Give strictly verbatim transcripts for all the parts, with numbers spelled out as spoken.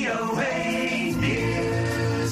โอ เอ News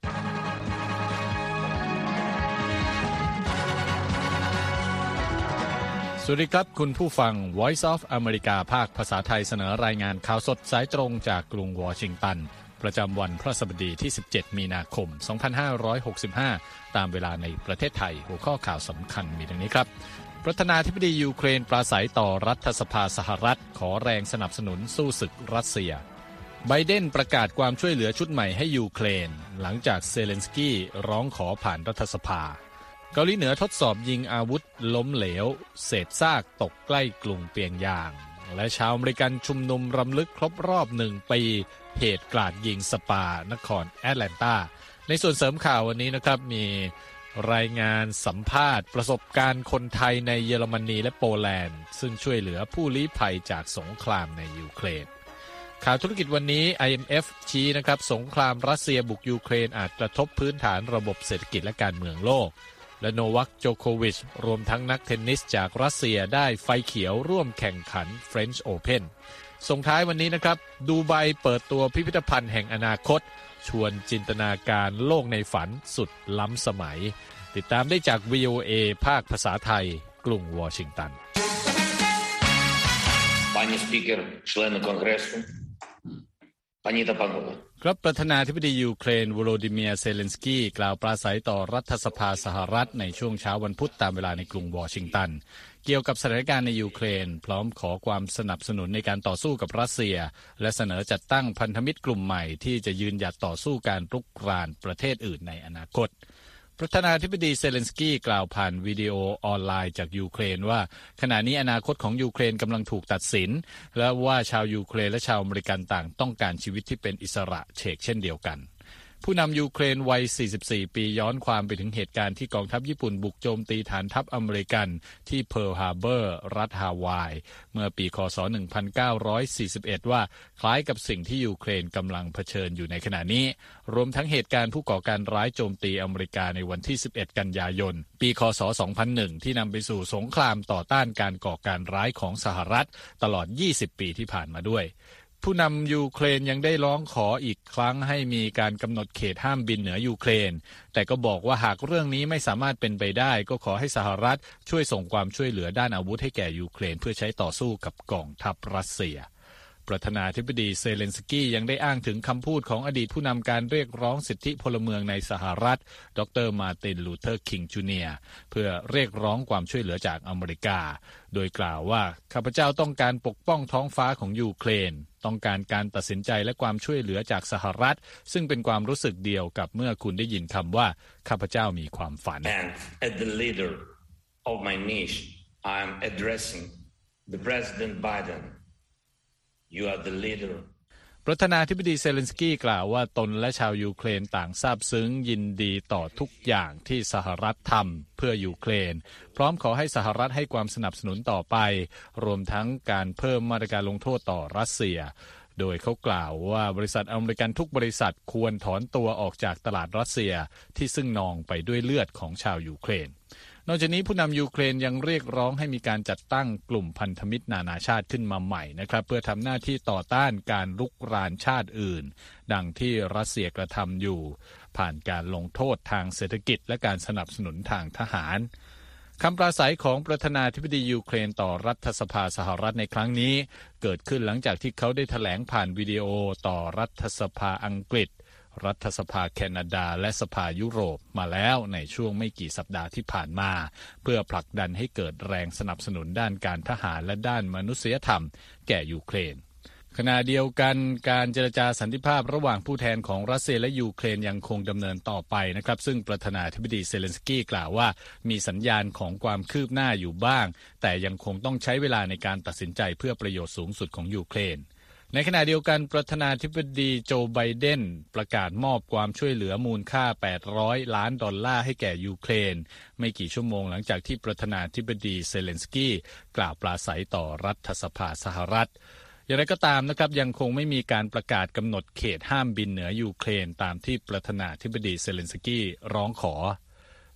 สวัสดีครับคุณผู้ฟัง Voice of America ภาคภาษาไทยเสนอรายงานข่าวสดสายตรงจากกรุงวอชิงตันประจำวันพฤหัสบดีที่สิบเจ็ดมีนาคมสองพันห้าร้อยหกสิบห้าตามเวลาในประเทศไทยหัวข้อข่าวสำคัญมีดังนี้ครับประธานาธิบดียูเครนปราศัยต่อรัฐสภาสหรัฐขอแรงสนับสนุนสู้ศึกรัสเซียไบเดนประกาศความช่วยเหลือชุดใหม่ให้ยูเครนหลังจากเซเลนสกี้ร้องขอผ่านรัฐสภาเกาหลีเหนือทดสอบยิงอาวุธล้มเหลวเศษซากตกใกล้กรุงเปียงยางและชาวอเมริกันชุมนุมรำลึกครบรอบหนึ่งปีเหตุกราดยิงสปานครแอตแลนตาในส่วนเสริมข่าววันนี้นะครับมีรายงานสัมภาษณ์ประสบการณ์คนไทยในเยอรมนีและโปแลนด์ซึ่งช่วยเหลือผู้ลี้ภัยจากสงครามในยูเครนข่าวธุรกิจวันนี้ ไอ เอ็ม เอฟ ชี้นะครับสงครามรัสเซียบุกยูเครนอาจกระทบพื้นฐานระบบเศรษฐกิจและการเมืองโลกและโนวัคโจโควิชรวมทั้งนักเทนนิสจากรัสเซียได้ไฟเขียวร่วมแข่งขัน French Open ส่งท้ายวันนี้นะครับดูไบเปิดตัวพิพิธภัณฑ์แห่งอนาคตชวนจินตนาการโลกในฝันสุดล้ำสมัยติดตามได้จาก วี โอ เอ ภาคภาษาไทยกรุงวอชิงตัน Пані спікер, члени Конгресу, пані та панове ครับประธานาธิบดียูเครนโวโลดิเมียร์เซเลนสกี้กล่าวปราศัยต่อรัฐสภาสหรัฐในช่วงเช้าวันพุธตามเวลาในกรุงวอชิงตันเกี่ยวกับสถานการณ์ในยูเครนพร้อมขอความสนับสนุนในการต่อสู้กับรัสเซียและเสนอจัดตั้งพันธมิตรกลุ่มใหม่ที่จะยืนหยัดต่อสู้การรุกรานประเทศอื่นในอนาคตประธานาธิบดีเซเลนสกี้กล่าวผ่านวิดีโอออนไลน์จากยูเครนว่าขณะนี้อนาคตของยูเครนกำลังถูกตัดสินและว่าชาวยูเครนและชาวอเมริกันต่างต้องการชีวิตที่เป็นอิสระเฉกเช่นเดียวกันผู้นำยูเครนวัยสี่สิบสี่ปีย้อนความไปถึงเหตุการณ์ที่กองทัพญี่ปุ่นบุกโจมตีฐานทัพอเมริกันที่เพิร์ลฮาร์เบอร์รัฐฮาวายเมื่อปีคศหนึ่งพันเก้าร้อยสี่สิบเอ็ดว่าคล้ายกับสิ่งที่ยูเครนกำลังเผชิญอยู่ในขณะนี้รวมทั้งเหตุการณ์ผู้ก่อการร้ายโจมตีอเมริกาในวันที่สิบเอ็ดกันยายนปีคศสองพันหนึ่งที่นำไปสู่สงครามต่อต้านการก่อการร้ายของสหรัฐตลอดยี่สิบปีที่ผ่านมาด้วยผู้นำยูเครนยังได้ร้องขออีกครั้งให้มีการกำหนดเขตห้ามบินเหนือยูเครนแต่ก็บอกว่าหากเรื่องนี้ไม่สามารถเป็นไปได้ก็ขอให้สหรัฐช่วยส่งความช่วยเหลือด้านอาวุธให้แก่ยูเครนเพื่อใช้ต่อสู้กับกองทัพรัสเซียประธานาธิบดีเซเลนสกี้ยังได้อ้างถึงคำพูดของอดีตผู้นำการเรียกร้องสิทธิพลเมืองในสหรัฐดรมาร์ตินลูเทอร์คิงจูเนียร์เพื่อเรียกร้องความช่วยเหลือจากอเมริกาโดยกล่าวว่าข้าพเจ้าต้องการปกป้องท้องฟ้าของยูเครนต้องการการตัดสินใจและความช่วยเหลือจากสหรัฐซึ่งเป็นความรู้สึกเดียวกับเมื่อคุณได้ยินคำว่าข้าพเจ้ามีความฝัน And as the leader of my nation, I am addressing the President Biden.You are the leader. ประธานาธิบดีเซเลนสกี้กล่าวว่าตนและชาวยูเครนต่างซาบซึ้งยินดีต่อทุกอย่างที่สหรัฐทำเพื่อยูเครนพร้อมขอให้สหรัฐให้ความสนับสนุนต่อไปรวมทั้งการเพิ่มมาตรการลงโทษต่อรัสเซียโดยเขากล่าวว่าบริษัทอเมริกันทุกบริษัทควรถอนตัวออกจากตลาดรัสเซียที่ซึ่งนองไปด้วยเลือดของชาวยูเครนนอกจากนี้ผู้นำยูเครนยังเรียกร้องให้มีการจัดตั้งกลุ่มพันธมิตรนานาชาติขึ้นมาใหม่นะครับเพื่อทำหน้าที่ต่อต้านการรุกรานชาติอื่นดังที่รัสเซียกระทำอยู่ผ่านการลงโทษทางเศรษฐกิจและการสนับสนุนทางทหารคำปราศัยของประธานาธิบดียูเครนต่อรัฐสภาสหรัฐในครั้งนี้เกิดขึ้นหลังจากที่เขาได้แถลงผ่านวิดีโอต่อรัฐสภาอังกฤษรัฐสภาแคนาดาและสภายุโรปมาแล้วในช่วงไม่กี่สัปดาห์ที่ผ่านมาเพื่อผลักดันให้เกิดแรงสนับสนุนด้านการทหารและด้านมนุษยธรรมแก่ยูเครนขณะเดียวกันการเจรจาสันติภาพระหว่างผู้แทนของรัสเซียและยูเครนยังคงดำเนินต่อไปนะครับซึ่งประธานาธิบดีเซเลนสกี้กล่าวว่ามีสัญญาณของความคืบหน้าอยู่บ้างแต่ยังคงต้องใช้เวลาในการตัดสินใจเพื่อประโยชน์สูงสุดของยูเครนในขณะเดียวกันประธานาธิบดีโจไบเดนประกาศมอบความช่วยเหลือมูลค่าแปดร้อยล้านดอลลาร์ให้แก่ยูเครนไม่กี่ชั่วโมงหลังจากที่ประธานาธิบดีเซเลนสกี้กล่าวปราศัยต่อรัฐสภาสหรัฐอย่างไรก็ตามนะครับยังคงไม่มีการประกาศกำหนดเขตห้ามบินเหนือยูเครนตามที่ประธานาธิบดีเซเลนสกี้ร้องขอ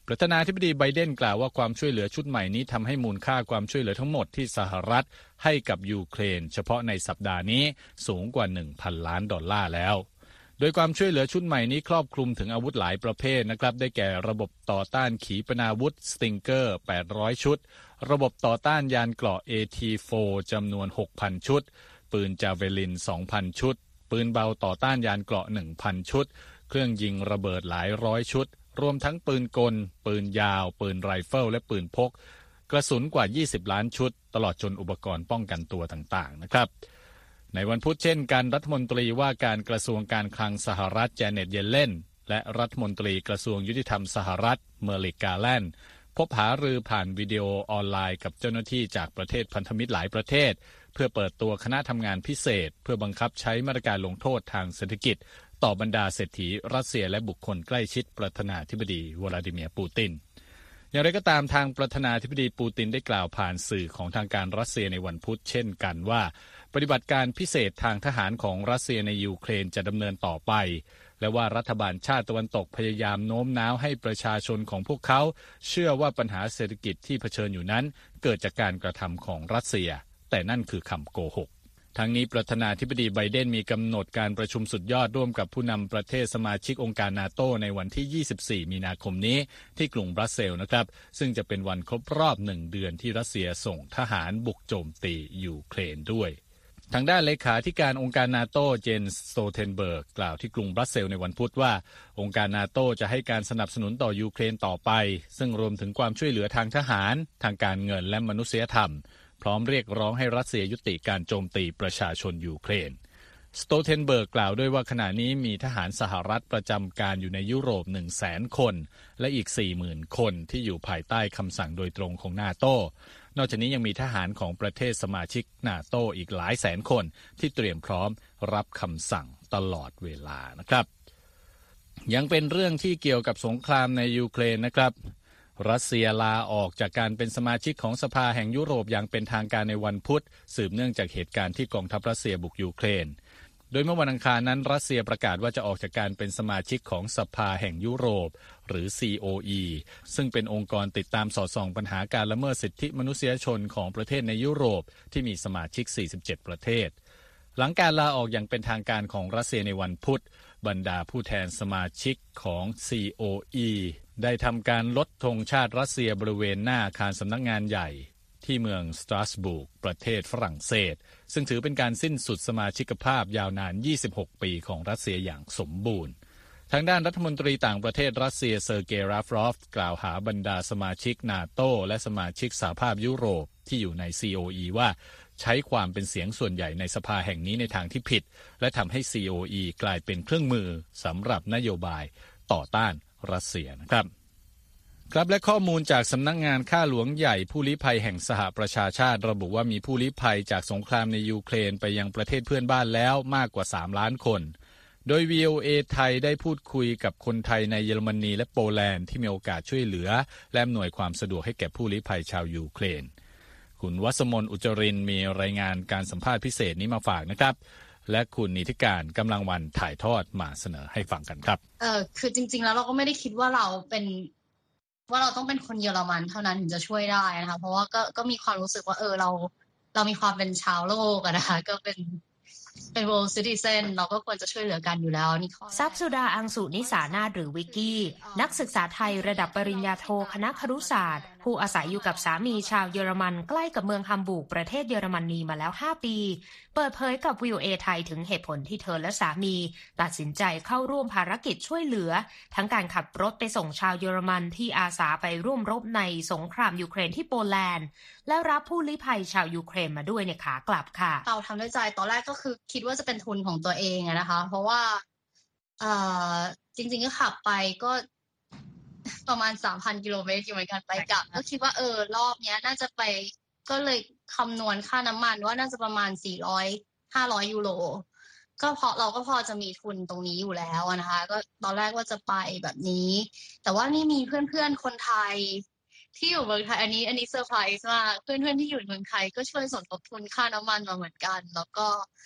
ประธานาธิบดีไบเดนกล่าวว่าความช่วยเหลือชุดใหม่นี้ทำให้มูลค่าความช่วยเหลือทั้งหมดที่สหรัฐให้กับยูเครนเฉพาะในสัปดาห์นี้สูงกว่า หนึ่งพัน ล้านดอลลาร์แล้วโดยความช่วยเหลือชุดใหม่นี้ครอบคลุมถึงอาวุธหลายประเภทนะครับได้แก่ระบบต่อต้านขีปนาวุธสติงเกอร์แปดร้อยชุดระบบต่อต้านยานเกราะ เอ ที โฟร์ จำนวน หกพัน ชุดปืนจาเวลิน สองพัน ชุดปืนเบาต่อต้านยานเกราะ หนึ่งพัน ชุดเครื่องยิงระเบิดหลายร้อยชุดรวมทั้งปืนกลปืนยาวปืนไรเฟิลและปืนพกกระสุนกว่ายี่สิบล้านชุดตลอดจนอุปกรณ์ป้องกันตัวต่างๆนะครับในวันพุธเช่นกันรัฐมนตรีว่าการกระทรวงการคลังสหรัฐแจเน็ตเยเลนและรัฐมนตรีกระทรวงยุติธรรมสหรัฐเมอร์ลิก กาแลนด์พบหารือผ่านวิดีโอออนไลน์กับเจ้าหน้าที่จากประเทศพันธมิตรหลายประเทศเพื่อเปิดตัวคณะทำงานพิเศษเพื่อบังคับใช้มาตรการลงโทษทางเศรษฐกิจต่อบรรดาเศรษฐีรัสเซียและบุคคลใกล้ชิดประธานาธิบดีวลาดิเมียร์ปูตินอย่างไรก็ตามทางประธานาธิบดีปูตินได้กล่าวผ่านสื่อของทางการรัสเซียในวันพุธเช่นกันว่าปฏิบัติการพิเศษทางทหารของรัสเซียในยูเครนจะดำเนินต่อไปและว่ารัฐบาลชาติตะวันตกพยายามโน้มน้าวให้ประชาชนของพวกเขาเชื่อว่าปัญหาเศรษฐกิจที่เผชิญอยู่นั้นเกิดจากการกระทำของรัสเซียแต่นั่นคือคำโกหกทั้งนี้ประธานาธิบดีไบเดนมีกำหนดการประชุมสุดยอดร่วมกับผู้นำประเทศสมาชิกองค์การนาโตในวันที่ยี่สิบสี่มีนาคมนี้ที่กรุงบรัสเซลส์นะครับซึ่งจะเป็นวันครบรอบหนึ่งเดือนที่รัสเซียส่งทหารบุกโจมตียูเครนด้วยทางด้านเลขาธิการองค์การนาโตเจนสโตเทนเบิร์กกล่าวที่กรุงบรัสเซลส์ในวันพุธว่าองค์การนาโตจะให้การสนับสนุนต่อยูเครนต่อไปซึ่งรวมถึงความช่วยเหลือทางทหารทางการเงินและมนุษยธรรมพร้อมเรียกร้องให้รัสเซียยุติการโจมตีประชาชนยูเครนสโตเทนเบิร์กกล่าวด้วยว่าขณะนี้มีทหารสหรัฐประจำการอยู่ในยุโรป หนึ่งแสน คนและอีก สี่หมื่น คนที่อยู่ภายใต้คำสั่งโดยตรงของนาโตนอกจากนี้ยังมีทหารของประเทศสมาชิกนาโตอีกหลายแสนคนที่เตรียมพร้อมรับคำสั่งตลอดเวลานะครับยังเป็นเรื่องที่เกี่ยวกับสงครามในยูเครนนะครับรัสเซียลาออกจากการเป็นสมาชิกของสภาแห่งยุโรปอย่างเป็นทางการในวันพุธสืบเนื่องจากเหตุการณ์ที่กองทัพรัสเซียบุกยูเครนโดยเมื่อวันอังคารนั้นรัสเซียประกาศว่าจะออกจากการเป็นสมาชิกของสภาแห่งยุโรปหรือ ซี โอ อี ซึ่งเป็นองค์กรติดตามสอดส่องปัญหาการละเมิดสิทธิมนุษยชนของประเทศในยุโรปที่มีสมาชิกสี่สิบเจ็ดประเทศหลังการลาออกอย่างเป็นทางการของรัสเซียในวันพุธบรรดาผู้แทนสมาชิกของ ซี โอ อี ได้ทำการลดธงชาติรัสเซียบริเวณหน้าอาคารสำนักงานใหญ่ที่เมืองสตราสบูร์กประเทศฝรั่งเศสซึ่งถือเป็นการสิ้นสุดสมาชิกภาพยาวนานยี่สิบหกปีของรัสเซียอย่างสมบูรณ์ทางด้านรัฐมนตรีต่างประเทศรัสเซียเซอร์เกย์ ลาฟรอฟกล่าวหาบรรดาสมาชิกนาโตและสมาชิกสหภาพยุโรปที่อยู่ใน ซี โอ อี ว่าใช้ความเป็นเสียงส่วนใหญ่ในสภาแห่งนี้ในทางที่ผิดและทำให้ ซี โอ อี กลายเป็นเครื่องมือสำหรับนโยบายต่อต้านรัสเซียนะครับครับและข้อมูลจากสำนักงานข้าหลวงใหญ่ผู้ลี้ภัยแห่งสหประชาชาติระบุว่ามีผู้ลี้ภัยจากสงครามในยูเครนไปยังประเทศเพื่อนบ้านแล้วมากกว่าสามล้านคนโดย วี โอ เอ ไทยได้พูดคุยกับคนไทยในเยอรมนีและโปแลนด์ที่มีโอกาสช่วยเหลือและอำนวยความสะดวกให้แก่ผู้ลี้ภัยชาวยูเครนคุณวัสมนต์อุจรินทร์มีรายงานการสัมภาษณ์พิเศษนี้มาฝากนะครับและคุณนิติการกำลังวันถ่ายทอดมาเสนอให้ฟังกันครับเออคือจริงๆแล้วเราก็ไม่ได้คิดว่าเราเป็นว่าเราต้องเป็นคนเยอรมันเท่านั้นถึงจะช่วยได้นะคะเพราะว่าก็ก็มีความรู้สึกว่าเออเราเรามีความเป็นชาวโลกอะนะคะก็เป็นเป็น world citizen เราก็ควรจะช่วยเหลือกันอยู่แล้วนี่ข้อทรัพย์สุดาอังสุนิสานาถหรือวิกกี้นักศึกษาไทยระดับปริญญาโทคณะครุศาสตร์ผู้อาศัยอยู่กับสามีชาวเยอรมันใกล้กับเมืองฮัมบูร์กประเทศเยอรมนีมาแล้วห้าปีเปิดเผยกับ วี โอ เอ ไทยถึงเหตุผลที่เธอและสามีตัดสินใจเข้าร่วมภารกิจช่วยเหลือทั้งการขับรถไปส่งชาวเยอรมันที่อาสาไปร่วมรบในสงครามยูเครนที่โปแลนด์และรับผู้ลี้ภัยชาวยูเครนมาด้วยในขากลับค่ะเราทำด้วยใจตอนแรกก็คือคิดว่าจะเป็นทุนของตัวเองอะนะคะเพราะว่าเอ่อจริงๆก็ขับไปก็ประมาณ สามพัน กิโลเมตรอยู่เหมือนกันไปกลับก็คิดว่าเออรอบเนี้ยน่าจะไปก็เลยคำนวณค่าน้ำมันว่าน่าจะประมาณสี่ร้อย ห้าร้อยยูโรก็เพราะเราก็พอจะมีทุนตรงนี้อยู่แล้วนะคะก็ตอนแรกว่าจะไปแบบนี้แต่ว่านี่มีเพื่อนๆคนไทยที่อยู่เมืองไทยอันนี้อันนี้เซอร์ไพรส์มากเพื่อนๆที่อยู่เมืองไทยก็ช่วยสมทบทุนค่าน้ำมันมาเหมือนกันแล้วก็เ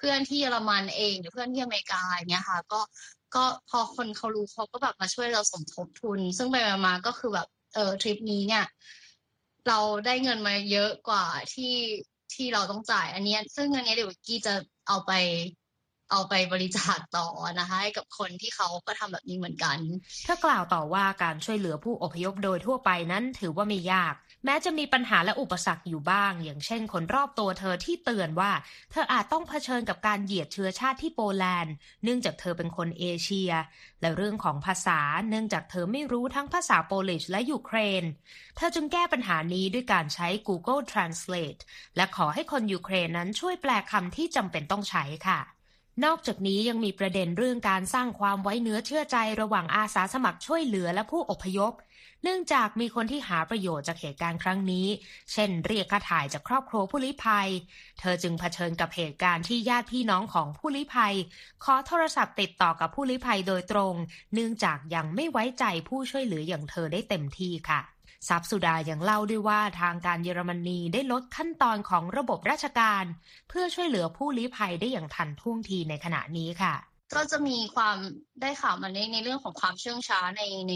พื่อนที่เยอรมันเองหรือเพื่อนที่อเมริกาอย่างเงี้ยค่ะก็ก็พอคนเขารู้เขาก็แบบมาช่วยเราสมทบทุนซึ่งไปมาก็คือแบบเออทริปนี้เนี่ยเราได้เงินมาเยอะกว่าที่ที่เราต้องจ่ายอันนี้ซึ่งเงินนี้เดี๋ยววิกกี้จะเอาไปเอาไปบริจาคต่อนะคะให้กับคนที่เขาก็ทำแบบนี้เหมือนกันเธอกล่าวต่อว่าการช่วยเหลือผู้อพยพโดยทั่วไปนั้นถือว่าไม่ยากแม้จะมีปัญหาและอุปสรรคอยู่บ้างอย่างเช่นคนรอบตัวเธอที่เตือนว่าเธออาจต้องเผชิญกับการเหยียดเชื้อชาติที่โปแลนด์เนื่องจากเธอเป็นคนเอเชียและเรื่องของภาษาเนื่องจากเธอไม่รู้ทั้งภาษาโปลิชและยูเครนเธอจึงแก้ปัญหานี้ด้วยการใช้ Google Translate และขอให้คนยูเครนนั้นช่วยแปลคำที่จำเป็นต้องใช้ค่ะนอกจากนี้ยังมีประเด็นเรื่องการสร้างความไว้เนื้อเชื่อใจระหว่างอาสาสมัครช่วยเหลือและผู้อพยพเนื่องจากมีคนที่หาประโยชน์จากเหตุการณ์ครั้งนี้เช่นเรียกค่าถ่ายจากครอบครัวผู้ลี้ภัยเธอจึงเผชิญกับเหตุการณ์ที่ญาติพี่น้องของผู้ลี้ภัยขอโทรศัพท์ติดต่อกับผู้ลี้ภัยโดยตรงเนื่องจากยังไม่ไว้ใจผู้ช่วยเหลืออย่างเธอได้เต็มที่ค่ะซับสุดายังเล่าด้วยว่าทางการเยอรมนีได้ลดขั้นตอนของระบบราชการเพื่อช่วยเหลือผู้ลี้ภัยได้อย่างทันท่วงทีในขณะนี้ค่ะก็จะมีความได้ข่าวมาในในเรื่องของความเชื่องช้าในใน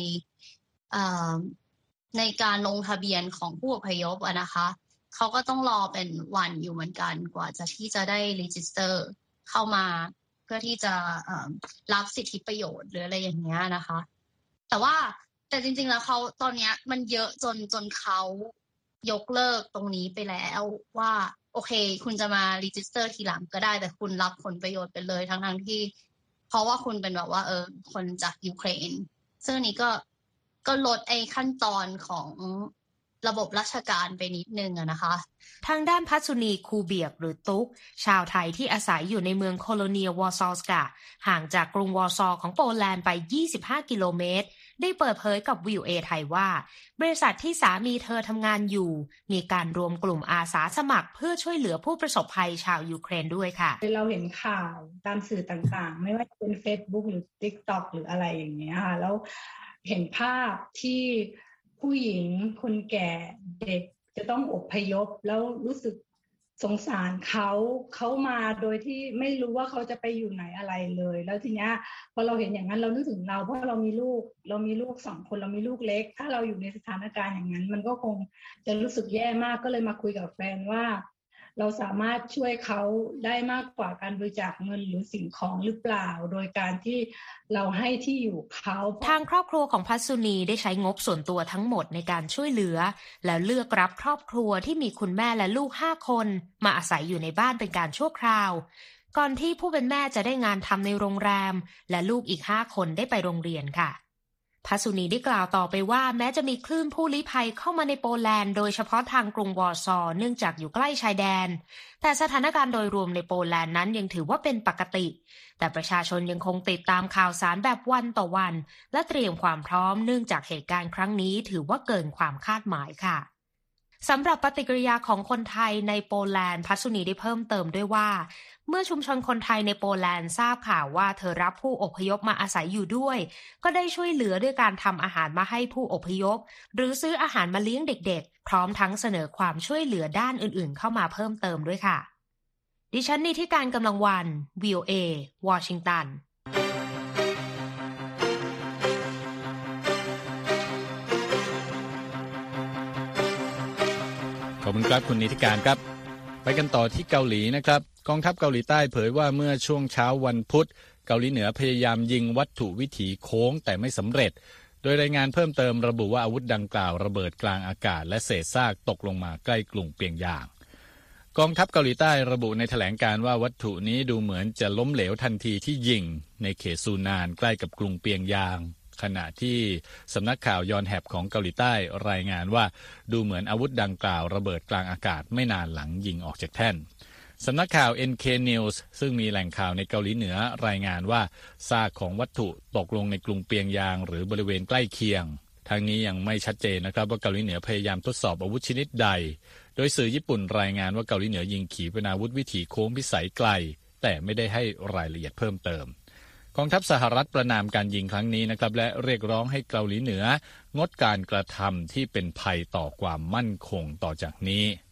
ในการลงทะเบียนของผู้อพยพอะนะคะเขาก็ต้องรอเป็นวันอยู่เหมือนกันกว่าจะที่จะได้รีจิสเตอร์เข้ามาเพื่อที่จะรับสิทธิประโยชน์หรืออะไรอย่างเงี้ยนะคะแต่ว่าแต่จริงๆแล้วเขาตอนนี้มันเยอะจนจนเขายกเลิกตรงนี้ไปแล้วว่าโอเคคุณจะมารีจิสเตอร์ทีหลังก็ได้แต่คุณรับผลประโยชน์ไปเลยทั้งๆที่เพราะว่าคุณเป็นแบบว่าเออคนจากยูเครนซึ่งอันนี้ก็ก็ลดไอ้ขั้นตอนของระบบราชการไปนิดนึงอะนะคะทางด้านพัชนีคูเบียกหรือตุ๊กชาวไทยที่อาศัยอยู่ในเมืองโคโลเนียวอร์ซอสกาห่างจากกรุงวอร์ซอของโปแลนด์ไปยี่สิบห้ากิโลเมตรได้เปิดเผยกับ วี โอ เอ ไทยว่าบริษัทที่สามีเธอทำงานอยู่มีการรวมกลุ่มอาสาสมัครเพื่อช่วยเหลือผู้ประสบภัยชาวยูเครนด้วยค่ะเราเห็นข่าวตามสื่อต่างๆไม่ว่าจะเป็น Facebook หรือ TikTok หรืออะไรอย่างเงี้ยค่ะแล้วเห็นภาพที่ผู้หญิงคนแก่เด็กจะต้องอพยพแล้วรู้สึกสงสารเขาเขามาโดยที่ไม่รู้ว่าเขาจะไปอยู่ไหนอะไรเลยแล้วทีเนี้ยพอเราเห็นอย่างนั้นเรานึกถึงเราเพราะเรามีลูกเรามีลูกสองคนเรามีลูกเล็กถ้าเราอยู่ในสถานการณ์อย่างนั้นมันก็คงจะรู้สึกแย่มากก็เลยมาคุยกับแฟนว่าเราสามารถช่วยเขาได้มากกว่าการบริจาคเงินหรือสิ่งของหรือเปล่าโดยการที่เราให้ที่อยู่เขาทางครอบครัวของพัสุนีได้ใช้งบส่วนตัวทั้งหมดในการช่วยเหลือและเลือกรับครอบครัวที่มีคุณแม่และลูกห้าคนมาอาศัยอยู่ในบ้านเป็นการชั่วคราวก่อนที่ผู้เป็นแม่จะได้งานทำในโรงแรมและลูกอีกห้าคนได้ไปโรงเรียนค่ะพัสุนีได้กล่าวต่อไปว่าแม้จะมีคลื่นผู้ลี้ภัยเข้ามาในโปแลนด์โดยเฉพาะทางกรุงวอร์ซอเนื่องจากอยู่ใกล้ชายแดนแต่สถานการณ์โดยรวมในโปแลนด์นั้นยังถือว่าเป็นปกติแต่ประชาชนยังคงติดตามข่าวสารแบบวันต่อวันและเตรียมความพร้อมเนื่องจากเหตุการณ์ครั้งนี้ถือว่าเกินความคาดหมายค่ะสำหรับปฏิกิริยาของคนไทยในโปแลนด์พัสุนีได้เพิ่มเติมด้วยว่าเมื่อชุมชนคนไทยในโปแลนด์ทราบข่าวว่าเธอรับผู้อพยพมาอาศัยอยู่ด้วยก็ได้ช่วยเหลือด้วยการทำอาหารมาให้ผู้อพยพหรือซื้ออาหารมาเลี้ยงเด็กๆพร้อมทั้งเสนอความช่วยเหลือด้านอื่นๆเข้ามาเพิ่มเติมด้วยค่ะดิฉันนิติการกำลังวัน วี โอ เอ วอชิงตันขอบคุณครับคุณนิติการครับไปกันต่อที่เกาหลีนะครับกองทัพเกาหลีใต้เผยว่าเมื่อช่วงเช้าวันพุธเกาหลีเหนือพยายามยิงวัตถุวิถีโค้งแต่ไม่สำเร็จโดยรายงานเพิ่มเติมระบุว่าอาวุธดังกล่าวระเบิดกลางอากาศและเศษซากตกลงมาใกล้กรุงเปียงยางกองทัพเกาหลีใต้ระบุในแถลงการว่าวัตถุนี้ดูเหมือนจะล้มเหลวทันทีที่ยิงในเขตซูนานใกล้กับกรุงเปียงยางขณะที่สำนักข่าวยอนแฮปของเกาหลีใต้รายงานว่าดูเหมือนอาวุธดังกล่าวระเบิดกลางอากาศไม่นานหลังยิงออกจากแท่นสำนักข่าว เอ็น เค News ซึ่งมีแหล่งข่าวในเกาหลีเหนือรายงานว่าซากของวัตถุตกลงในกรุงเปียงยางหรือบริเวณใกล้เคียงทางนี้ยังไม่ชัดเจนนะครับว่าเกาหลีเหนือพยายามทดสอบอาวุธชนิดใดโดยสื่อญี่ปุ่นรายงานว่าเกาหลีเหนือยิงขีปนาวุธวิถีโค้งพิสัยไกลแต่ไม่ได้ให้รายละเอียดเพิ่มเติมกองทัพสหรัฐประณามการยิงครั้งนี้นะครับและเรียกร้องให้เกาหลีเหนืองดการกระทำที่เป็นภัยต่อความมั่นคงต่อจากนี้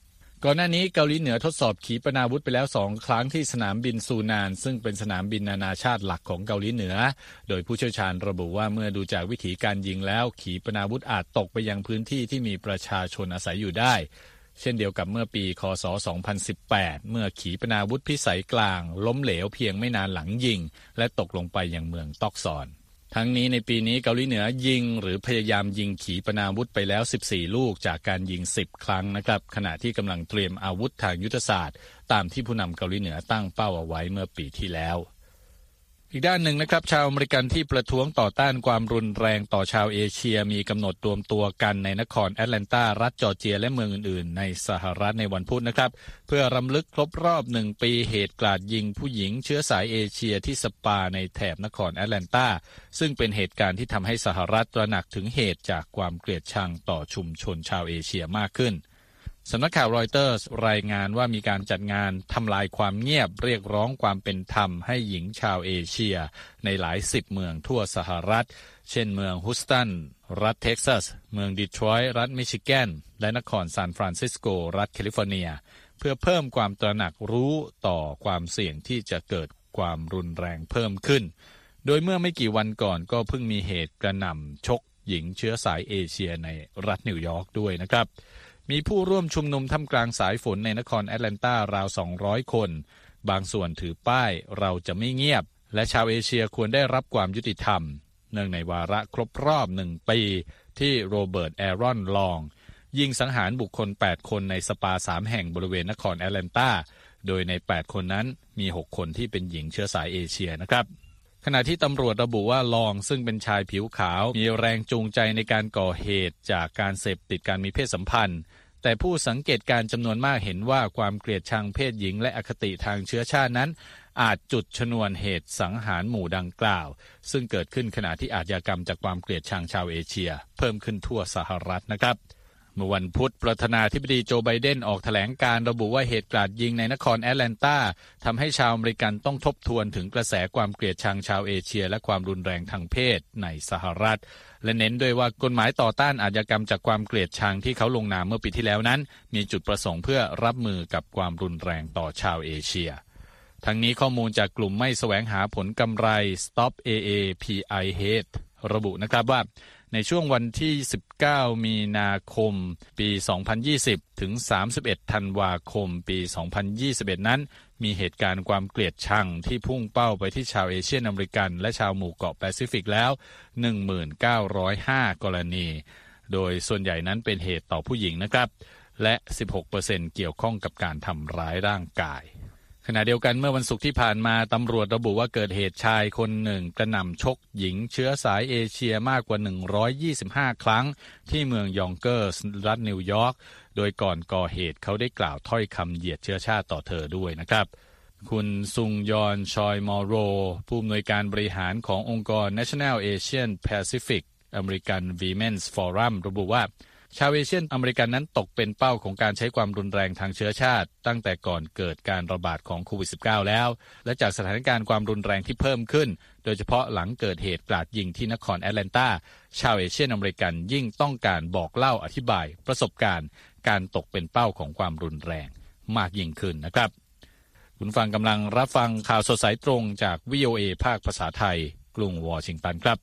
ก่อนหน้านี้เกาหลีเหนือทดสอบขีปนาวุธไปแล้วสองครั้งที่สนามบินซูนานซึ่งเป็นสนามบินนานาชาติหลักของเกาหลีเหนือโดยผู้เชี่ยวชาญระบุว่าเมื่อดูจากวิธีการยิงแล้วขีปนาวุธอาจตกไปยังพื้นที่ที่มีประชาชนอาศัยอยู่ได้เช่นเดียวกับเมื่อปีคศสองพันสิบแปดเมื่อขีปนาวุธพิสัยกลางล้มเหลวเพียงไม่นานหลังยิงและตกลงไปยังเมืองตอกซอนทั้งนี้ในปีนี้เกาหลีเหนือยิงหรือพยายามยิงขีปนาวุธไปแล้วสิบสี่ลูกจากการยิงสิบครั้งนะครับขณะที่กำลังเตรียมอาวุธทางยุทธศาสตร์ตามที่ผู้นำเกาหลีเหนือตั้งเป้าเอาไว้เมื่อปีที่แล้วอีกด้านหนึ่งนะครับชาวอเมริกันที่ประท้วงต่อต้านความรุนแรงต่อชาวเอเชียมีกำหนดรวมตัวกันในนครแอตแลนตารัฐจอร์เจียและเมืองอื่นๆในสหรัฐในวันพุธนะครับเพื่อรำลึกครบรอบหนึ่งปีเหตุกราดยิงผู้หญิงเชื้อสายเอเชียที่สปาในแถบนครแอตแลนตาซึ่งเป็นเหตุการณ์ที่ทำให้สหรัฐตระหนักถึงเหตุจากความเกลียดชังต่อชุมชนชาวเอเชียมากขึ้นสำนักข่าวรอยเตอร์สรายงานว่ามีการจัดงานทำลายความเงียบเรียกร้องความเป็นธรรมให้หญิงชาวเอเชียในหลายสิบเมืองทั่วสหรัฐเช่นเมืองฮูสตันรัฐเท็กซัสเมืองดีทรอยต์รัฐมิชิแกนและนครซานฟรานซิสโกรัฐแคลิฟอร์เนียเพื่อเพิ่มความตระหนักรู้ต่อความเสี่ยงที่จะเกิดความรุนแรงเพิ่มขึ้นโดยเมื่อไม่กี่วันก่อนก็เพิ่งมีเหตุกระหน่ำชกหญิงเชื้อสายเอเชียในรัฐนิวยอร์กด้วยนะครับมีผู้ร่วมชุมนุมท่ามกลางสายฝนในนครแอตแลนตาราวสองร้อยคนบางส่วนถือป้ายเราจะไม่เงียบและชาวเอเชียควรได้รับความยุติธรรมเนื่องในวาระครบรอบหนึ่งปีที่โรเบิร์ตแอรอนลองยิงสังหารบุคคลแปดคนในสปาสามแห่งบริเวณนครแอตแลนตาโดยในแปดคนนั้นมีหกคนที่เป็นหญิงเชื้อสายเอเชียนะครับขณะที่ตำรวจระบุว่าลองซึ่งเป็นชายผิวขาวมีแรงจูงใจในการก่อเหตุจากการเสพติดการมีเพศสัมพันธ์แต่ผู้สังเกตการจำนวนมากเห็นว่าความเกลียดชังเพศหญิงและอคติทางเชื้อชาตินั้นอาจจุดชนวนเหตุสังหารหมู่ดังกล่าวซึ่งเกิดขึ้นขณะที่อาชญากรรมจากความเกลียดชังชาวเอเชียเพิ่มขึ้นทั่วสหรัฐนะครับเมื่อวันพุธประธานาธิบดีโจไบเดนออกแถลงการระบุว่าเหตุกราดยิงในนครแอตแลนตาทำให้ชาวอเมริกันต้องทบทวนถึงกระแสความเกลียดชังชาวเอเชียและความรุนแรงทางเพศในสหรัฐและเน้นด้วยว่ากฎหมายต่อต้านอาชญากรรมจากความเกลียดชังที่เขาลงนามเมื่อปีที่แล้วนั้นมีจุดประสงค์เพื่อรับมือกับความรุนแรงต่อชาวเอเชียทั้งนี้ข้อมูลจากกลุ่มไม่แสวงหาผลกำไร Stop เอ เอ พี ไอ Hate ระบุนะครับว่าในช่วงวันที่สิบเก้ามีนาคมปีสองพันยี่สิบถึงสามสิบเอ็ดธันวาคมปีสองพันยี่สิบเอ็ดนั้นมีเหตุการณ์ความเกลียดชังที่พุ่งเป้าไปที่ชาวเอเชียอเมริกันและชาวหมู่เกาะแปซิฟิกแล้ว หนึ่งพันเก้าร้อยห้า กรณีโดยส่วนใหญ่นั้นเป็นเหตุต่อผู้หญิงนะครับและ สิบหกเปอร์เซ็นต์ เกี่ยวข้องกับการทำร้ายร่างกายขณะเดียวกันเมื่อวันศุกร์ที่ผ่านมาตำรวจระบุว่าเกิดเหตุชายคนหนึ่งกระหน่ำชกหญิงเชื้อสายเอเชียมากกว่าหนึ่งร้อยยี่สิบห้าครั้งที่เมืองยองเกอร์รัฐนิวยอร์กโดยก่อนก่อเหตุเขาได้กล่าวถ้อยคำเหยียดเชื้อชาติต่อเธอด้วยนะครับคุณซุงยอนชอยมอโรผู้อำนวยการบริหารขององค์กร National Asian Pacific American Women's Forum ระบุว่าชาวเอเชียอเมริกันนั้นตกเป็นเป้าของการใช้ความรุนแรงทางเชื้อชาติตั้งแต่ก่อนเกิดการระบาดของโควิด สิบเก้า แล้วและจากสถานการณ์ความรุนแรงที่เพิ่มขึ้นโดยเฉพาะหลังเกิดเหตุกราดยิงที่นครแอตแลนตาชาวเอเชียอเมริกันยิ่งต้องการบอกเล่าอธิบายประสบการณ์การตกเป็นเป้าของความรุนแรงมากยิ่งขึ้นนะครับคุณฟังกำลังรับฟังข่าวสดสายตรงจาก วี โอ เอ ภาคภาษาไทยกรุงวอชิงตันครับ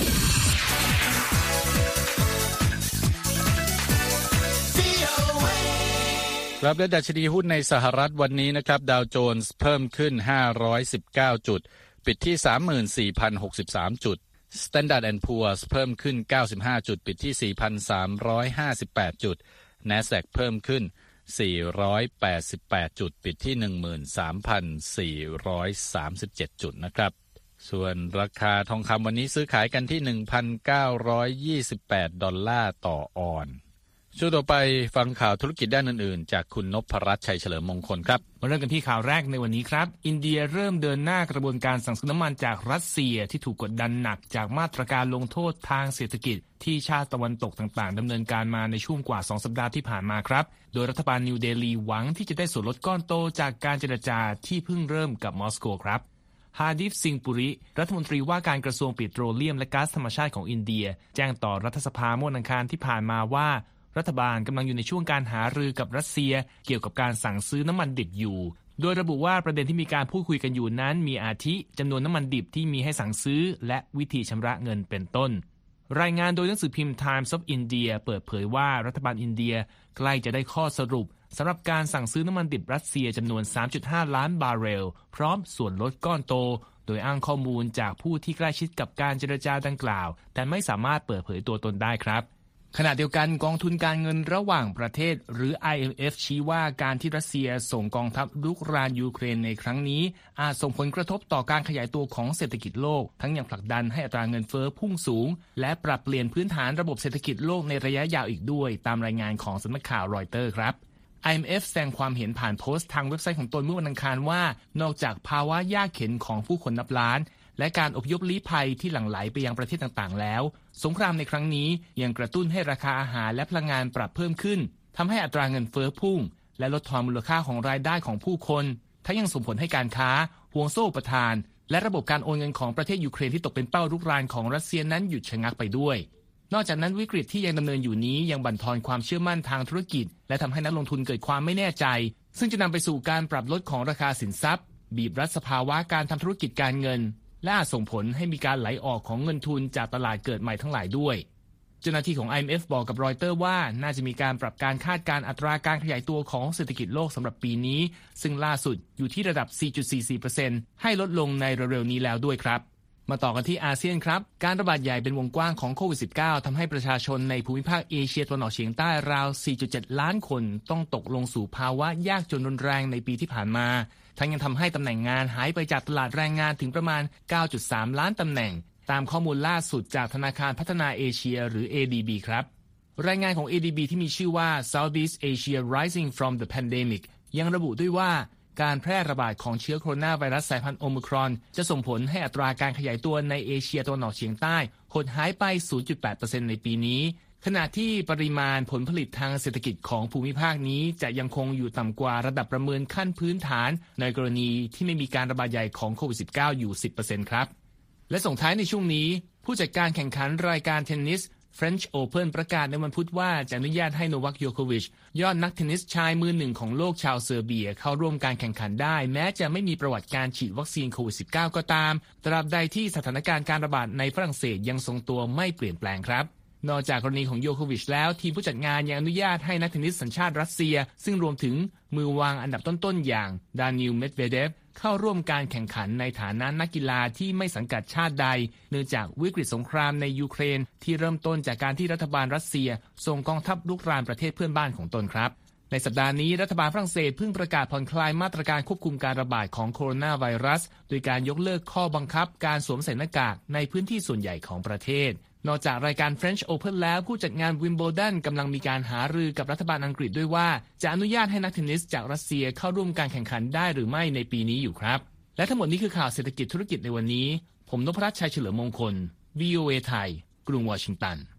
ครับและดัชนีหุ้นในสหรัฐวันนี้นะครับดาวโจนส์เพิ่มขึ้นห้าร้อยสิบเก้าจุดปิดที่ สามหมื่นสี่พันหกสิบสาม จุด Standard แอนด์ Poor's เพิ่มขึ้นเก้าสิบห้าจุดปิดที่ สี่พันสามร้อยห้าสิบแปด จุด NASDAQ เพิ่มขึ้นสี่ร้อยแปดสิบแปดจุดปิดที่ หนึ่งหมื่นสามพันสี่ร้อยสามสิบเจ็ด จุดนะครับส่วนราคาทองคำวันนี้ซื้อขายกันที่ หนึ่งพันเก้าร้อยยี่สิบแปด ดอลลาร์ต่อออนซ์ช่วงต่อไปฟังข่าวธุรกิจด้านอื่นๆจากคุณนพรัตน์ชัยเฉลิมมงคลครับมาเริ่มกันที่ข่าวแรกในวันนี้ครับอินเดียเริ่มเดินหน้ากระบวนการสั่งซื้อน้ำมันจากรัสเซียที่ถูกกดดันหนักจากมาตรการลงโทษทางเศรษฐกิจที่ชาติตะวันตกต่างๆดำเนินการมาในช่วงกว่าสองสัปดาห์ที่ผ่านมาครับโดยรัฐบาลนิวเดลีหวังที่จะได้ส่วนลดก้อนโตจากการเจรจาที่เพิ่งเริ่มกับมอสโกครับฮาดิฟซิงปุริรัฐมนตรีว่าการกระทรวงปิโตรเลียมและก๊าซธรรมชาติของอินเดียแจ้งต่อรัฐสภาเมื่อวันอังคารที่ผ่านมาว่ารัฐบาลกำลังอยู่ในช่วงการหารือกับรัสเซียเกี่ยวกับการสั่งซื้อน้ำมันดิบอยู่โดยระบุว่าประเด็นที่มีการพูดคุยกันอยู่นั้นมีอาทิจำนวนน้ำมันดิบที่มีให้สั่งซื้อและวิธีชำระเงินเป็นต้นรายงานโดยหนังสือพิมพ์ Times of India เปิดเผยว่ารัฐบาลอินเดียใกล้จะได้ข้อสรุปสำหรับการสั่งซื้อน้ำมันดิบรัสเซียจำนวน สามจุดห้า ล้านบาร์เรลพร้อมส่วนลดก้อนโตโดยอ้างข้อมูลจากผู้ที่ใกล้ชิดกับการเจรจาดังกล่าวแต่ไม่สามารถเปิดเผยตัวตนได้ครับขณะเดียวกันกองทุนการเงินระหว่างประเทศหรือ ไอ เอ็ม เอฟ ชี้ว่าการที่รัสเซียส่งกองทัพรุกรานยูเครนในครั้งนี้อาจส่งผลกระทบต่อการขยายตัวของเศรษฐกิจโลกทั้งยังผลักดันให้อัตราเงินเฟ้อพุ่งสูงและปรับเปลี่ยนพื้นฐานระบบเศรษฐกิจโลกในระยะยาวอีกด้วยตามรายงานของสำนักข่าวรอยเตอร์ครับ ไอ เอ็ม เอฟ แสดงความเห็นผ่านโพสต์ทางเว็บไซต์ของตนเมื่อวันอังคารว่านอกจากภาวะยากเข็ญของผู้คนนับล้านและการอพยพลี้ภัยที่หลั่งไหลไปยังประเทศต่างๆแล้วสงครามในครั้งนี้ยังกระตุ้นให้ราคาอาหารและพลังงานปรับเพิ่มขึ้นทำให้อัตราเงินเฟ้อพุ่งและลดทอนมูลค่าของรายได้ของผู้คนทั้งยังส่งผลให้การค้าห่วงโซ่อุปทานและระบบการโอนเงินของประเทศยูเครนที่ตกเป็นเป้ารุกรานของรัสเซียนั้นหยุดชะงักไปด้วยนอกจากนั้นวิกฤตที่ยังดำเนินอยู่นี้ยังบั่นทอนความเชื่อมั่นทางธุรกิจและทำให้นักลงทุนเกิดความไม่แน่ใจซึ่งจะนำไปสู่การปรับลดของราคาสินทรัพย์บีบรัดสภาวะการทำธุรกิจการเงินและอาจส่งผลให้มีการไหลออกของเงินทุนจากตลาดเกิดใหม่ทั้งหลายด้วยเจ้าหน้าที่ของ ไอ เอ็ม เอฟ บอกกับรอยเตอร์ว่าน่าจะมีการปรับการคาดการณ์อัตราการขยายตัวของเศรษฐกิจโลกสำหรับปีนี้ซึ่งล่าสุดอยู่ที่ระดับ สี่จุดสี่สี่ เปอร์เซ็นต์ ให้ลดลงในเร็วๆนี้แล้วด้วยครับมาต่อกันที่อาเซียนครับการระบาดใหญ่เป็นวงกว้างของโควิด สิบเก้า ทำให้ประชาชนในภูมิภาคเอเชียตะวันออกเฉียงใต้ราว สี่จุดเจ็ด ล้านคนต้องตกลงสู่ภาวะยากจนรุนแรงในปีที่ผ่านมาทั้งยังทำให้ตำแหน่งงานหายไปจากตลาดแรงงานถึงประมาณ เก้าจุดสาม ล้านตำแหน่งตามข้อมูลล่าสุดจากธนาคารพัฒนาเอเชียหรือ เอ ดี บี ครับรายงานของ เอ ดี บี ที่มีชื่อว่า Southeast Asia Rising from the Pandemic ยังระบุด้วยว่าการแพร่ระบาดของเชื้อโคโรนาไวรัสสายพันธุ์โอมิครอนจะส่งผลให้อัตราการขยายตัวในเอเชียตะวันออกเฉียงใต้หดหายไป ศูนย์จุดแปดเปอร์เซ็นต์ ในปีนี้ขณะที่ปริมาณผลผลิตทางเศรษฐกิจของภูมิภาคนี้จะยังคงอยู่ต่ำกว่าระดับประเมินขั้นพื้นฐานในกรณีที่ไม่มีการระบาดใหญ่ของโควิด สิบเก้า อยู่ สิบเปอร์เซ็นต์ ครับและส่งท้ายในช่วงนี้ผู้จัดการแข่งขันรายการเทนนิส French Open ประกาศในวันพุธว่าจะอนุญาตให้โนวัค โยโควิชยอดนักเทนนิสชายมือหนึ่งของโลกชาวเซอร์เบียเข้าร่วมการแข่งขันได้แม้จะไม่มีประวัติการฉีดวัคซีนโควิด สิบเก้า ก็ตามตราบใดที่สถานการณ์การระบาดในฝรั่งเศสยังทรงตัวไม่เปลี่ยนแปลงครับนอกจากกรณีของโยโควิชแล้วทีมผู้จัดงานยังอนุญาตให้นักเทนนิสสัญชาติรัสเซียซึ่งรวมถึงมือวางอันดับต้นๆอย่างดานิล เมดเวเดฟเข้าร่วมการแข่งขันในฐานะนักกีฬาที่ไม่สังกัดชาติใดเนื่องจากวิกฤตสงครามในยูเครนที่เริ่มต้นจากการที่รัฐบาลรัสเซียส่งกองทัพรุกรานประเทศเพื่อนบ้านของตนครับในสัปดาห์นี้รัฐบาลฝรั่งเศสเพิ่งประกาศผ่อนคลายมาตรการควบคุมการระบาดของโคโรนาไวรัสโดยการยกเลิกข้อบังคับการสวมใส่หน้ากากในพื้นที่ส่วนใหญ่ของประเทศนอกจากรายการ French Open แล้วผู้จัดงานวิมเบิลดันกำลังมีการหารือกับรัฐบาลอังกฤษด้วยว่าจะอนุญาตให้นักเทนนิสจากรัสเซียเข้าร่วมการแข่งขันได้หรือไม่ในปีนี้อยู่ครับและทั้งหมดนี้คือข่าวเศรษฐกิจธุรกิจในวันนี้ผมนพรัตน์ ชัยเฉลิมมงคล วี โอ เอ ไทยกรุงวอชิงตัน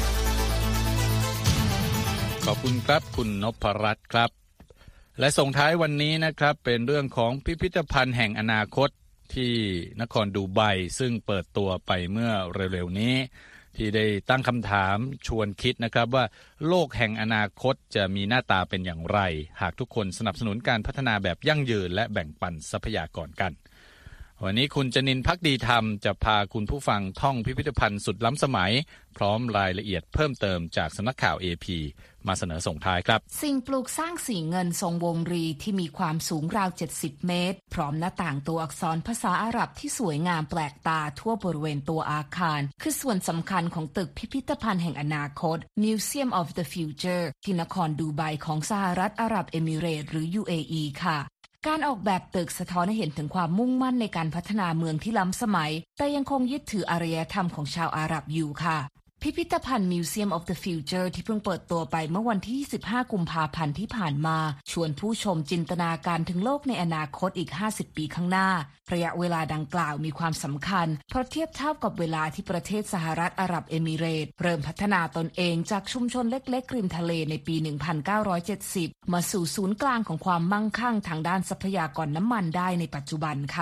ขอบคุณครับคุณนพรัตน์ครับและส่งท้ายวันนี้นะครับเป็นเรื่องของพิพิธภัณฑ์แห่งอนาคตที่นครดูไบซึ่งเปิดตัวไปเมื่อเร็วๆนี้ที่ได้ตั้งคำถามชวนคิดนะครับว่าโลกแห่งอนาคตจะมีหน้าตาเป็นอย่างไรหากทุกคนสนับสนุนการพัฒนาแบบยั่งยืนและแบ่งปันทรัพยากรกันวันนี้คุณจนินทร์ ภักดีธรรมจะพาคุณผู้ฟังท่องพิพิธภัณฑ์สุดล้ำสมัยพร้อมรายละเอียดเพิ่มเติมจากสำนักข่าว เอ พี มาเสนอส่งท้ายครับสิ่งปลูกสร้างสีเงินทรงวงรีที่มีความสูงราวเจ็ดสิบเมตรพร้อมหน้าต่างตัวอักษรภาษาอาหรับที่สวยงามแปลกตาทั่วบริเวณตัวอาคารคือส่วนสำคัญของตึกพิพิธภัณฑ์แห่งอนาคต Museum of the Future ที่นครดูไบของสหรัฐอาหรับเอมิเรตส์หรือ ยู เอ อี ค่ะการออกแบบตึกสะท้อนให้เห็นถึงความมุ่งมั่นในการพัฒนาเมืองที่ล้ำสมัยแต่ยังคงยึดถืออารยธรรมของชาวอาหรับอยู่ค่ะพิพิธภัณฑ์ Museum of the Future ที่เพิ่งเปิดตัวไปเมื่อวันที่ยี่สิบห้ากุมภาพันธ์ที่ผ่านมาชวนผู้ชมจินตนาการถึงโลกในอนาคตอีกห้าสิบปีข้างหน้าระยะเวลาดังกล่าวมีความสำคัญเพราะเทียบเท่ากับเวลาที่ประเทศสหรัฐอาหรับเอมิเรตส์เริ่มพัฒนาตนเองจากชุมชนเล็กๆริมทะเลในปี หนึ่งพันเก้าร้อยเจ็ดสิบ มาสู่ศูนย์กลางของความมั่งคั่งทางด้านทรัพยากรน้ำมันได้ในปัจจุบันค่ะ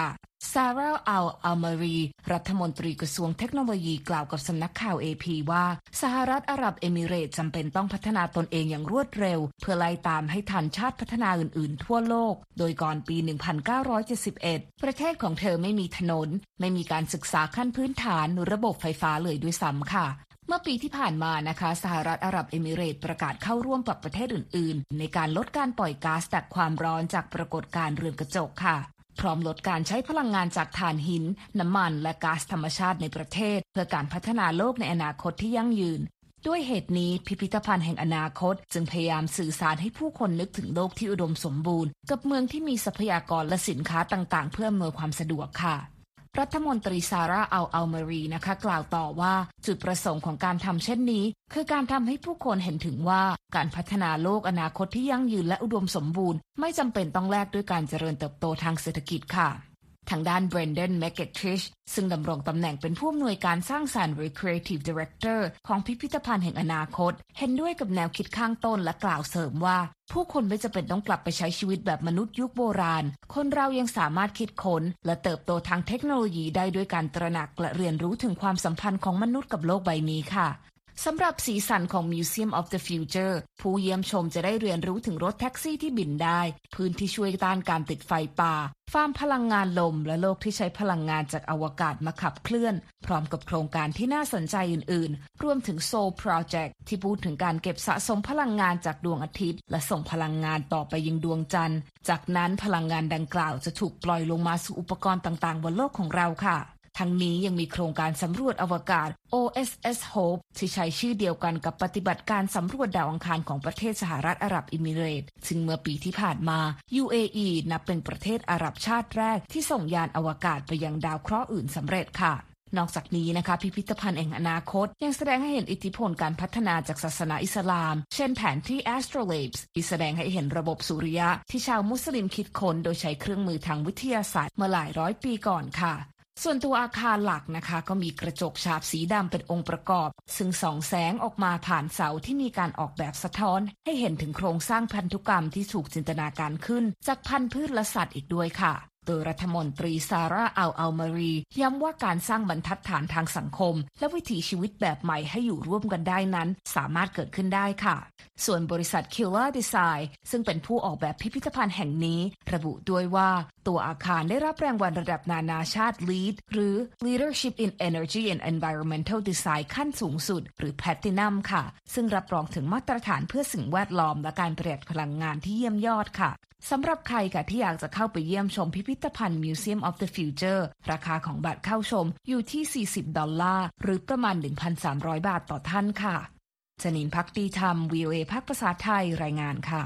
ซาร่า อัล อัลมารีรัฐมนตรีกระทรวงเทคโนโลยีกล่าวกับสำนักข่าว เอ พี ว่าสหรัฐอาหรับเอมิเรตส์จำเป็นต้องพัฒนาตนเองอย่างรวดเร็วเพื่อไล่ตามให้ทันชาติพัฒนาอื่นๆทั่วโลกโดยก่อนปี หนึ่งพันเก้าร้อยเจ็ดสิบเอ็ด ประเทศของเธอไม่มีถนนไม่มีการศึกษาขั้นพื้นฐานหรือระบบไฟฟ้าเลยด้วยซ้ำค่ะเมื่อปีที่ผ่านมานะคะสหรัฐอาหรับเอมิเรตส์ประกาศเข้าร่วมกับประเทศอื่นๆในการลดการปล่อยก๊าซดักความร้อนจากปรากฏการณ์เรือนกระจกค่ะพร้อมลดการใช้พลังงานจากถ่านหินน้ำมันและก๊าซธรรมชาติในประเทศเพื่อการพัฒนาโลกในอนาคตที่ยั่งยืนด้วยเหตุนี้พิพิธภัณฑ์แห่งอนาคตจึงพยายามสื่อสารให้ผู้คนนึกถึงโลกที่อุดมสมบูรณ์กับเมืองที่มีทรัพยากรและสินค้าต่างๆเพื่ออำนวยความสะดวกค่ะรัฐมนตรีซาร่า อัล อัลมารีนะคะกล่าวต่อว่าจุดประสงค์ของการทำเช่นนี้คือการทำให้ผู้คนเห็นถึงว่าการพัฒนาโลกอนาคตที่ยั่งยืนและอุดมสมบูรณ์ไม่จำเป็นต้องแลกด้วยการเจริญเติบโตทางเศรษฐกิจค่ะทางด้านเบรนเดน แมคเกตริชซึ่งดำรงตำแหน่งเป็นผู้อำนวยการสร้างสรรค์ หรือ Creative Director ของพิพิธภัณฑ์แห่งอนาคตเห็นด้วยกับแนวคิดข้างต้นและกล่าวเสริมว่าผู้คนไม่จำเป็นต้องกลับไปใช้ชีวิตแบบมนุษย์ยุคโบราณคนเรายังสามารถคิดค้นและเติบโตทางเทคโนโลยีได้ด้วยการตระหนักและเรียนรู้ถึงความสัมพันธ์ของมนุษย์กับโลกใบนี้ค่ะสำหรับสีสันของ Museum of the Future ผู้เยี่ยมชมจะได้เรียนรู้ถึงรถแท็กซี่ที่บินได้พื้นที่ช่วยต้านการติดไฟป่าฟาร์มพลังงานลมและโลกที่ใช้พลังงานจากอวกาศมาขับเคลื่อนพร้อมกับโครงการที่น่าสนใจอื่นๆรวมถึง Soul Project ที่พูดถึงการเก็บสะสมพลังงานจากดวงอาทิตย์และส่งพลังงานต่อไปยังดวงจันทร์จากนั้นพลังงานดังกล่าวจะถูกปล่อยลงมาสู่อุปกรณ์ต่างๆบนโลกของเราค่ะทั้งนี้ยังมีโครงการสำรวจอวกาศ โอ เอส เอส Hope ที่ใช้ชื่อเดียวกันกับปฏิบัติการสำรวจดาวอังคารของประเทศสหรัฐอาหรับเอมิเรตส์ซึ่งเมื่อปีที่ผ่านมา ยู เอ อี นับเป็นประเทศอาหรับชาติแรกที่ส่งยานอวกาศไปยังดาวเคราะห์อื่นสำเร็จค่ะนอกจากนี้นะคะพิพิธภัณฑ์แห่งอนาคตยังแสดงให้เห็นอิทธิพลการพัฒนาจากศาสนาอิสลามเช่นแผนที่ Astrolabes ที่แสดงให้เห็นระบบสุริยะที่ชาวมุสลิมคิดค้นโดยใช้เครื่องมือทางวิทยาศาสตร์เมื่อหลายร้อยปีก่อนค่ะส่วนตัวอาคารหลักนะคะก็มีกระจกฉาบสีดำเป็นองค์ประกอบซึ่งส่องแสงออกมาผ่านเสาที่มีการออกแบบสะท้อนให้เห็นถึงโครงสร้างพันธุกรรมที่ถูกจินตนาการขึ้นจากพันธุ์พืชและสัตว์อีกด้วยค่ะโดยรัฐมนตรีซาร่า อัล อัลมารีย้ำว่าการสร้างบรรทัดฐานทางสังคมและวิถีชีวิตแบบใหม่ให้อยู่ร่วมกันได้นั้นสามารถเกิดขึ้นได้ค่ะส่วนบริษัท Killer Design ซึ่งเป็นผู้ออกแบบพิพิธภัณฑ์แห่งนี้ระบุด้วยว่าตัวอาคารได้รับรางวัลระดับนานาชาติ LEED หรือ Leadership in Energy and Environmental Design ขั้นสูงสุดหรือ Platinum ค่ะซึ่งรับรองถึงมาตรฐานเพื่อสิ่งแวดล้อมและการประหยัดพลังงานที่เยี่ยมยอดค่ะสำหรับใครค่ะที่อยากจะเข้าไปเยี่ยมชมพิพิธภัณฑ์ Museum of the Future ราคาของบัตรเข้าชมอยู่ที่สี่สิบดอลลาร์หรือประมาณ หนึ่งพันสามร้อย บาทต่อท่านค่ะจนินภักดีธรรม วี โอ เอ ภาคภาษาไทยรายงานค่ะ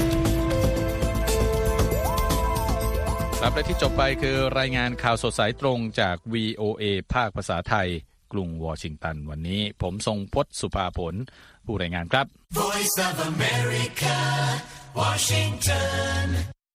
ครับและที่จบไปคือรายงานข่าวสดสายตรงจาก วี โอ เอ ภาคภาษาไทยกรุงวอชิงตันวันนี้ผมทรงพจน์สุภาผลผู้รายงานครับ Voice of America Washington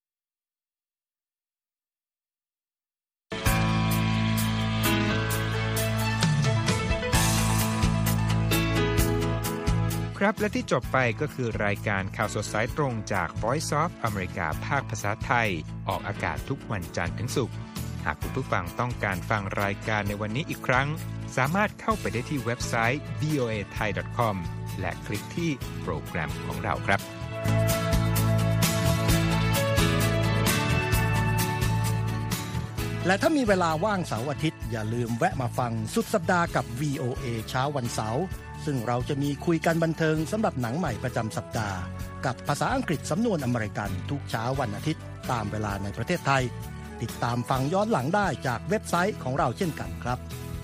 ครับและที่จบไปก็คือรายการข่าวสดสายตรงจาก Voice of America ภาคภาษาไทยออกอากาศทุกวันจันทร์ถึงศุกร์หากคุณผู้ฟังต้องการฟังรายการในวันนี้อีกครั้งสามารถเข้าไปได้ที่เว็บไซต์ วี โอ เอ ไทย ดอท คอม และคลิกที่โปรแกรมของเราครับและถ้ามีเวลาว่างเสาร์อาทิตย์อย่าลืมแวะมาฟังสุดสัปดาห์กับ วี โอ เอ เช้าวันเสาร์ซึ่งเราจะมีคุยกันบันเทิงสำหรับหนังใหม่ประจำสัปดาห์กับภาษาอังกฤษสำนวนอเมริกันทุกเช้าวันอาทิตย์ตามเวลาในประเทศไทยติดตามฟังย้อนหลังได้จากเว็บไซต์ของเราเช่นกันครับ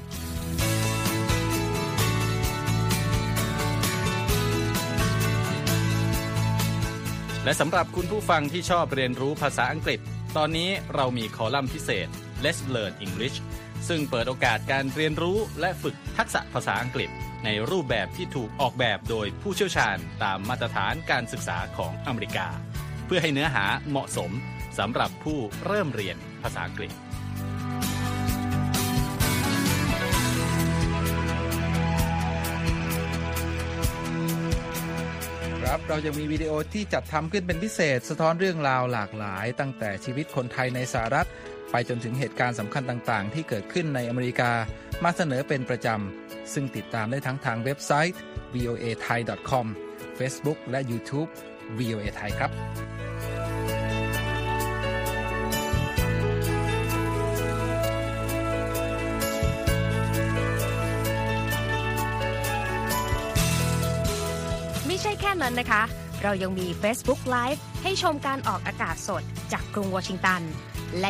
และสำหรับคุณผู้ฟังที่ชอบเรียนรู้ภาษาอังกฤษตอนนี้เรามีคอลัมน์พิเศษ Let's Learn English ซึ่งเปิดโอกาสการเรียนรู้และฝึกทักษะภาษาอังกฤษในรูปแบบที่ถูกออกแบบโดยผู้เชี่ยวชาญตามมาตรฐานการศึกษาของอเมริกาเพื่อให้เนื้อหาเหมาะสมสำหรับผู้เริ่มเรียนภาษาอังกฤษครับเรายังมีวิดีโอที่จัดทำขึ้นเป็นพิเศษสะท้อนเรื่องราวหลากหลายตั้งแต่ชีวิตคนไทยในสหรัฐไปจนถึงเหตุการณ์สำคัญต่างๆที่เกิดขึ้นในอเมริกามาเสนอเป็นประจำซึ่งติดตามได้ทั้งทางเว็บไซต์ วี โอ เอ ไทย ดอท คอม Facebook และ YouTube วี โอ เอ ไทยครับไม่ใช่แค่นั้นนะคะเรายังมี Facebook Live ให้ชมการออกอากาศสดจากกรุงวอชิงตัน